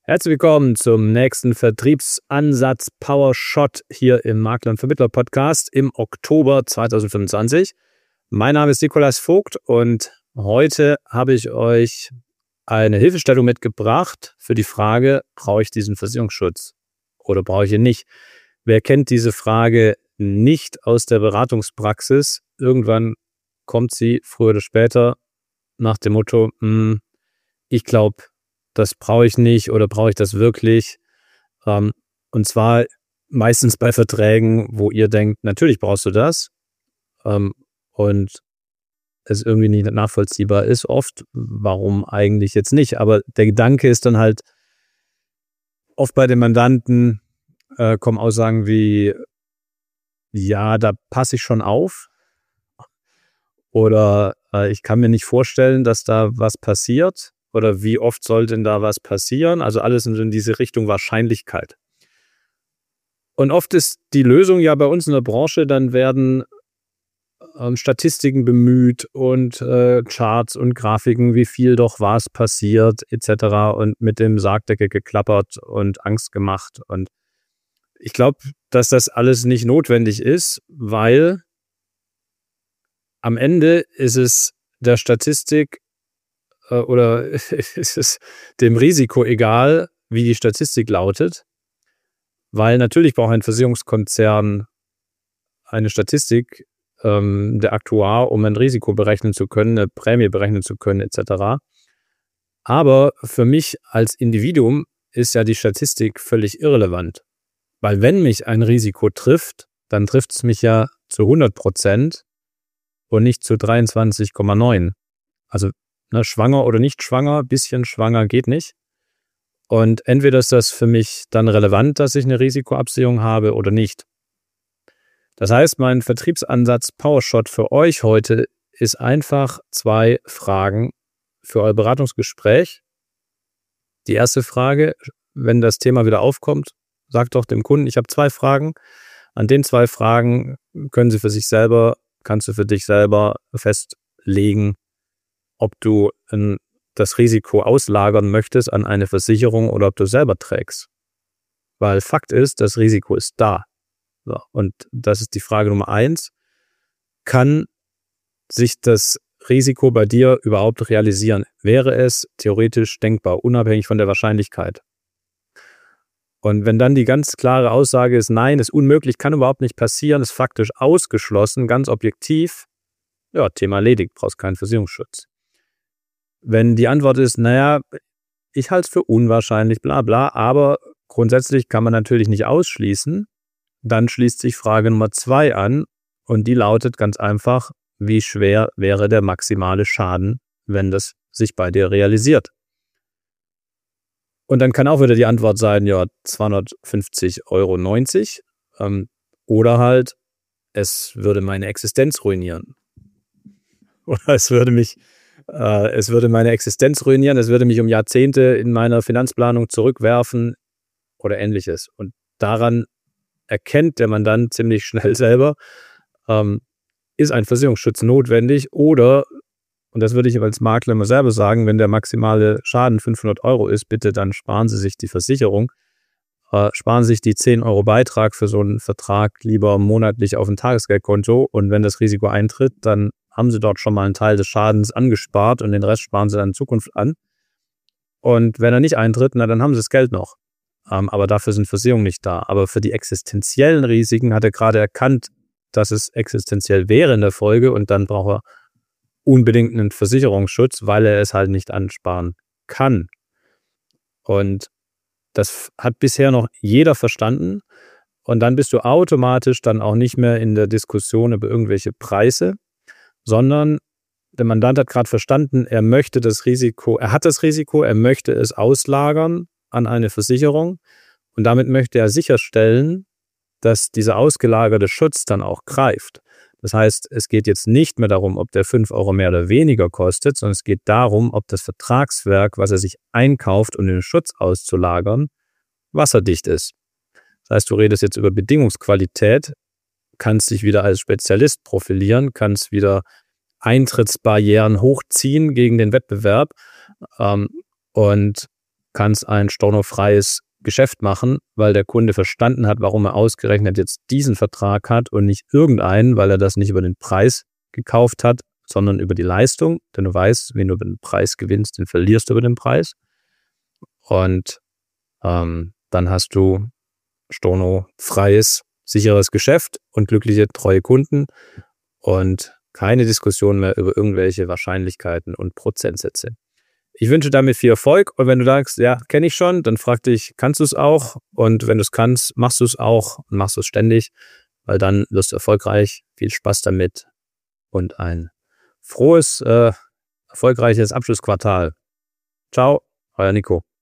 Herzlich willkommen zum nächsten Vertriebsansatz PowerShot hier im Makler und Vermittler Podcast im Oktober 2025. Mein Name ist Nikolaus Vogt und heute habe ich euch eine Hilfestellung mitgebracht für die Frage, brauche ich diesen Versicherungsschutz oder brauche ich ihn nicht? Wer kennt diese Frage nicht aus der Beratungspraxis? Irgendwann kommt sie früher oder später nach dem Motto, ich glaube, das brauche ich nicht oder brauche ich das wirklich? Und zwar meistens bei Verträgen, wo ihr denkt, natürlich brauchst du das und es irgendwie nicht nachvollziehbar ist oft, warum eigentlich jetzt nicht. Aber der Gedanke ist dann halt, oft bei den Mandanten kommen Aussagen wie, ja, da passe ich schon auf oder ich kann mir nicht vorstellen, dass da was passiert. Oder wie oft soll denn da was passieren? Also alles in diese Richtung Wahrscheinlichkeit. Und oft ist die Lösung ja bei uns in der Branche, dann werden Statistiken bemüht und Charts und Grafiken, wie viel doch was passiert etc. und mit dem Sargdeckel geklappert und Angst gemacht. Und ich glaube, dass das alles nicht notwendig ist, weil am Ende ist es der Statistik oder ist es dem Risiko egal, wie die Statistik lautet, weil natürlich braucht ein Versicherungskonzern eine Statistik, der Aktuar, um ein Risiko berechnen zu können, eine Prämie berechnen zu können etc. Aber für mich als Individuum ist ja die Statistik völlig irrelevant, weil wenn mich ein Risiko trifft, dann trifft es mich ja zu 100% und nicht zu 23,9%. Also schwanger oder nicht schwanger, bisschen schwanger geht nicht. Und entweder ist das für mich dann relevant, dass ich eine Risikoabsicherung habe oder nicht. Das heißt, mein Vertriebsansatz PowerShot für euch heute ist einfach 2 Fragen für euer Beratungsgespräch. Die erste Frage, wenn das Thema wieder aufkommt, sagt doch dem Kunden, ich habe 2 Fragen. An den 2 Fragen kannst du für dich selber festlegen, ob du das Risiko auslagern möchtest an eine Versicherung oder ob du selber trägst. Weil Fakt ist, das Risiko ist da. So, und das ist die Frage Nummer 1. Kann sich das Risiko bei dir überhaupt realisieren? Wäre es theoretisch denkbar, unabhängig von der Wahrscheinlichkeit? Und wenn dann die ganz klare Aussage ist, nein, ist unmöglich, kann überhaupt nicht passieren, ist faktisch ausgeschlossen, ganz objektiv, ja, Thema erledigt, brauchst keinen Versicherungsschutz. Wenn die Antwort ist, naja, ich halte es für unwahrscheinlich, bla bla, aber grundsätzlich kann man natürlich nicht ausschließen, dann schließt sich Frage Nummer 2 an und die lautet ganz einfach, wie schwer wäre der maximale Schaden, wenn das sich bei dir realisiert? Und dann kann auch wieder die Antwort sein, ja, 250,90 € oder halt, es würde meine Existenz ruinieren. Oder es würde meine Existenz ruinieren, es würde mich um Jahrzehnte in meiner Finanzplanung zurückwerfen oder ähnliches. Und daran erkennt der Mandant ziemlich schnell selber, ist ein Versicherungsschutz notwendig oder, und das würde ich als Makler immer selber sagen, wenn der maximale Schaden 500 € ist, bitte dann sparen Sie sich die Versicherung, sparen Sie sich die 10 € Beitrag für so einen Vertrag lieber monatlich auf ein Tagesgeldkonto und wenn das Risiko eintritt, dann haben Sie dort schon mal einen Teil des Schadens angespart und den Rest sparen Sie dann in Zukunft an. Und wenn er nicht eintritt, dann haben Sie das Geld noch. Aber dafür sind Versicherungen nicht da. Aber für die existenziellen Risiken hat er gerade erkannt, dass es existenziell wäre in der Folge und dann braucht er unbedingt einen Versicherungsschutz, weil er es halt nicht ansparen kann. Und das hat bisher noch jeder verstanden. Und dann bist du automatisch dann auch nicht mehr in der Diskussion über irgendwelche Preise, sondern der Mandant hat gerade verstanden, er hat das Risiko, er möchte es auslagern an eine Versicherung und damit möchte er sicherstellen, dass dieser ausgelagerte Schutz dann auch greift. Das heißt, es geht jetzt nicht mehr darum, ob der 5 € mehr oder weniger kostet, sondern es geht darum, ob das Vertragswerk, was er sich einkauft, um den Schutz auszulagern, wasserdicht ist. Das heißt, du redest jetzt über Bedingungsqualität, kannst dich wieder als Spezialist profilieren, kannst wieder Eintrittsbarrieren hochziehen gegen den Wettbewerb und kannst ein stornofreies Geschäft machen, weil der Kunde verstanden hat, warum er ausgerechnet jetzt diesen Vertrag hat und nicht irgendeinen, weil er das nicht über den Preis gekauft hat, sondern über die Leistung. Denn du weißt, wenn du über den Preis gewinnst, den verlierst du über den Preis. Und dann hast du stornofreies, sicheres Geschäft und glückliche, treue Kunden und keine Diskussion mehr über irgendwelche Wahrscheinlichkeiten und Prozentsätze. Ich wünsche damit viel Erfolg und wenn du sagst, ja, kenne ich schon, dann frag dich, kannst du es auch? Und wenn du es kannst, machst du es auch und machst du es ständig, weil dann wirst du erfolgreich. Viel Spaß damit und ein frohes, erfolgreiches Abschlussquartal. Ciao, euer Nico.